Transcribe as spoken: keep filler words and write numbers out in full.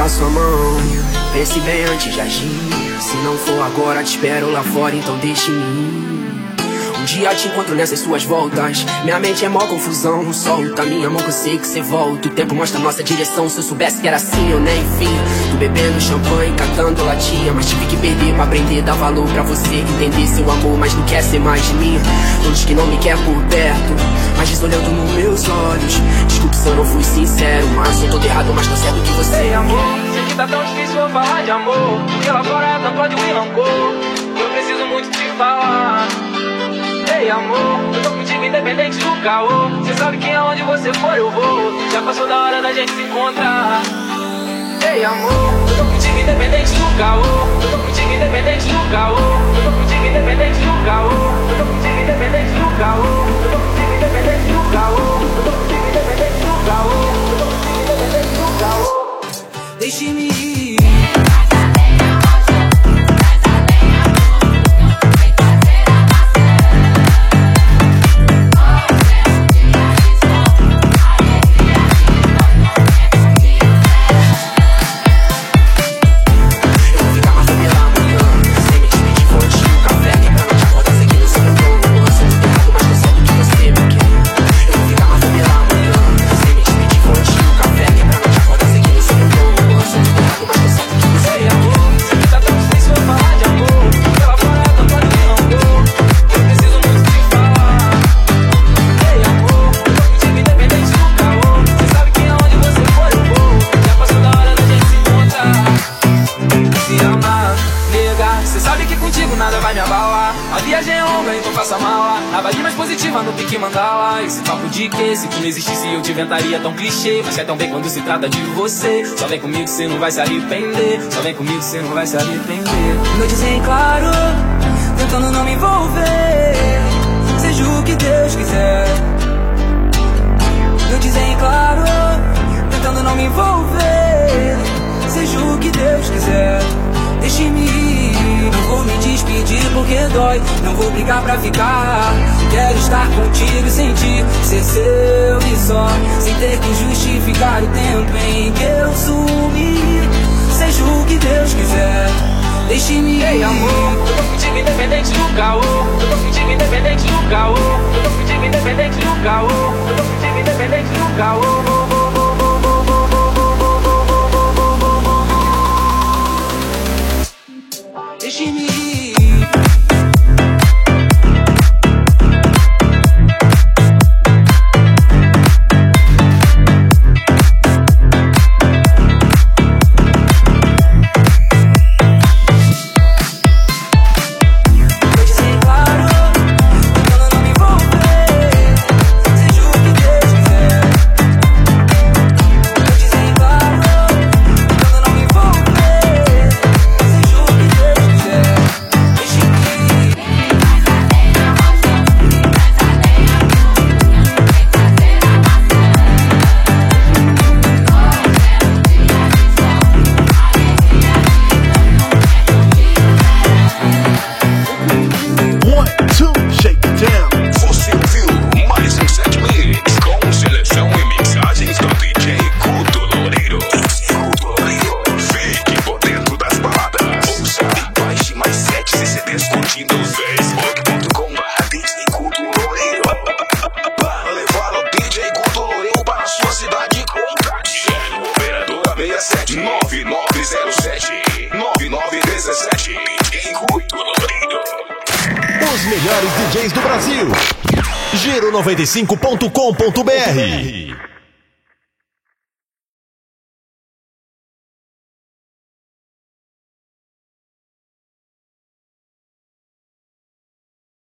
da sua mão. Pense bem antes de agir. Se não for agora, te espero lá fora, então deixe-me ir. Um dia te encontro nessas suas voltas. Minha mente é mó confusão. Solta minha mão que eu sei que cê volta. O tempo mostra nossa direção. Se eu soubesse que era assim, eu nem enfim. Tô bebendo champanhe, catando latinha, mas tive que perder pra aprender. Dar valor pra você, entender seu amor, mas não quer ser mais de mim. Todos que não me quer por perto, mas diz olhando nos meus olhos. Desculpe se eu não fui sincero, mas eu tô todo errado, mas tô certo que você. Ei, amor, sei que tá tão difícil eu falar de amor, porque lá fora é tanto ódio e rancor. Eu preciso muito te falar. Ei, amor, eu tô contigo independente do caô. Cê sabe que aonde você for eu vou. Já passou da hora da gente se encontrar. Ei, amor, eu tô contigo independente do caô. Eu tô contigo independente do caô. Eu tô contigo independente do caô. Eu tô contigo independente do caô. Eu tô contigo independente do caô. Eu tô contigo independente do caô. Eu tô contigo independente do caô. Deixe-me ir. No pique mandala, esse papo de que se tu não existisse eu te inventaria tão clichê. Mas é tão bem quando se trata de você. Só vem comigo cê não vai se arrepender. Só vem comigo cê não vai se arrepender. Noites em claro, tentando não me envolver. Seja o que Deus quiser. Noites em claro, tentando não me envolver. Seja o que Deus quiser. Deixe-me ir, não vou me despedir porque dói. Não vou brigar pra ficar. Quero estar contigo e sentir ser seu e só, sem ter que justificar o tempo em que eu sumi. Seja o que Deus quiser, deixe-me ir. Ei, amor, eu tô contigo independente do caô. Eu tô contigo independente do caô. Eu tô contigo independente do caô. Eu tô contigo independente do caô. Deixe-me ir. nove nove zero sete nove nove um sete D J Guto Loureiro. Os melhores D Js do Brasil. Giro noventa e cinco ponto com ponto br.